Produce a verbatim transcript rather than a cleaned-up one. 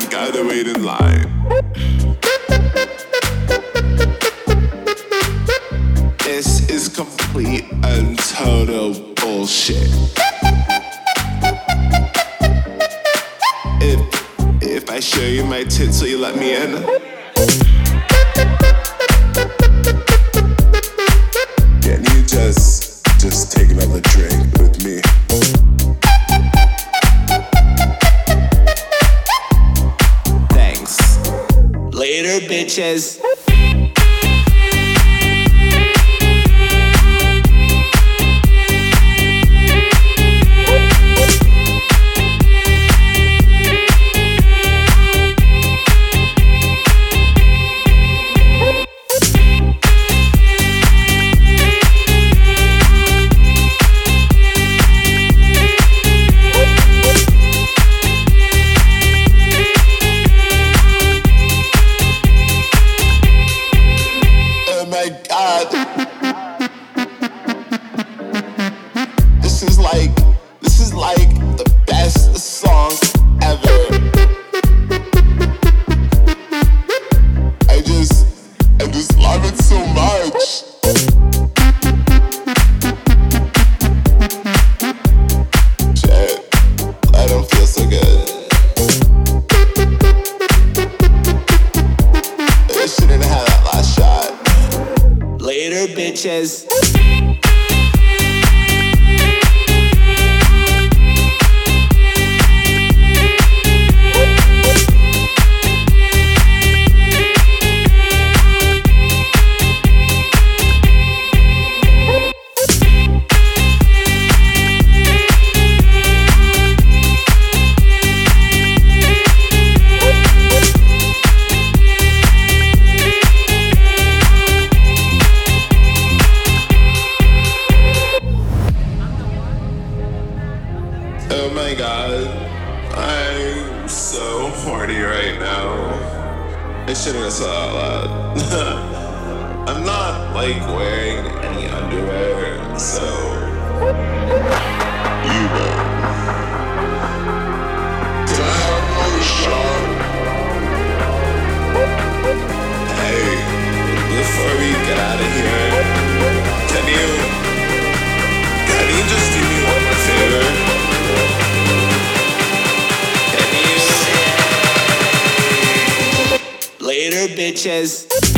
gotta wait in line. This is complete and total bullshit. If if I show you my tits, will you let me in? Can you just just take another drink with me? Thanks. Later, bitches. This is like, this is like the best song ever. I just, I just love it so much. Shit, I don't feel so good. I shouldn't have had that last shot. Later, bitches. Oh my god, I'm so horny right now. I shouldn't have said that out loud. I'm not like wearing any underwear, so you know. Can I have another shot? Hey, before we get out of here, can you, can you just do me one favor? Later, bitches.